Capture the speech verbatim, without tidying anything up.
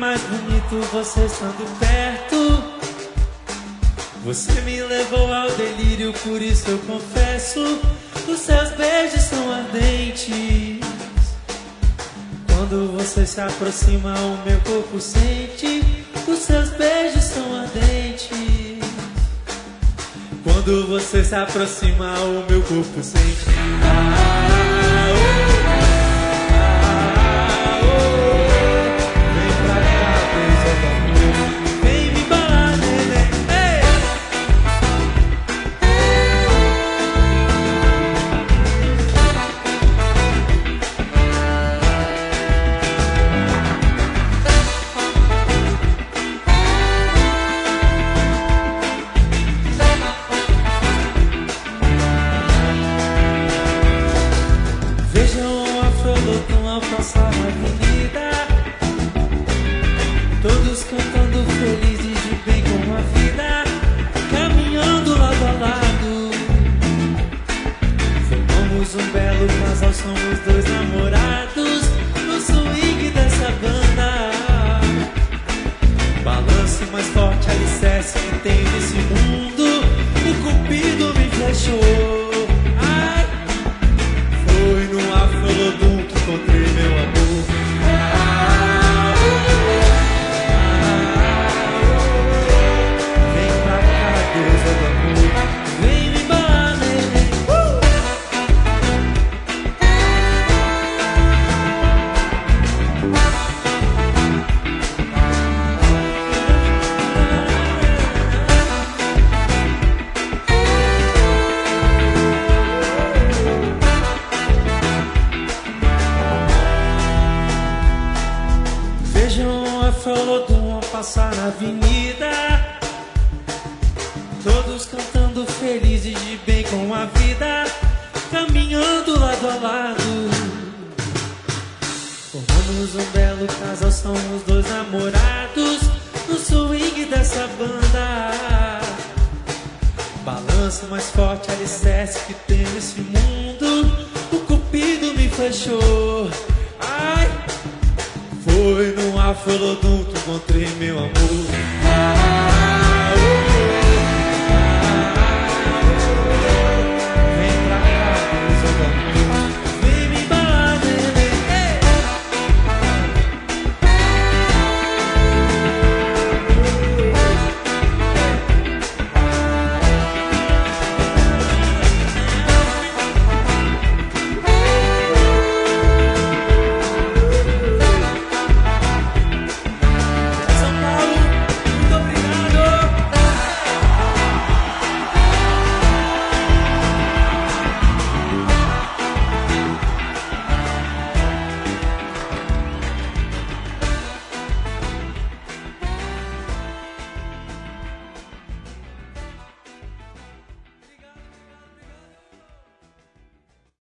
mais bonito você estando perto. Você me levou ao delírio, por isso eu confesso, os seus beijos são ardentes. Quando você se aproxima, o meu corpo sente, os seus beijos são ardentes. Quando você se aproxima, o meu corpo sente. Ah, oh. Passar na avenida, todos cantando felizes de bem com a vida, caminhando lado a lado. Formamos um belo casal, somos dois namorados no swing dessa banda. Balanço mais forte, alicerce que tem nesse mundo, o cupido me flechou. Ai, foi no Afro-Lodum que encontrei meu amor. Ah, oh, ah, oh. Vem pra cá, deusa do amor, vem me embalar, neném. Uh! Vejam a Afro-Lodum passar na avenida, todos cantando felizes de bem com a vida, caminhando lado a lado. Formamos um belo casal, somos dois namorados no swing dessa banda. Balanço mais forte, alicerce que tem nesse mundo, o cupido me flechou. Ai, foi no Afro-Lodum que encontrei meu amor. Ah,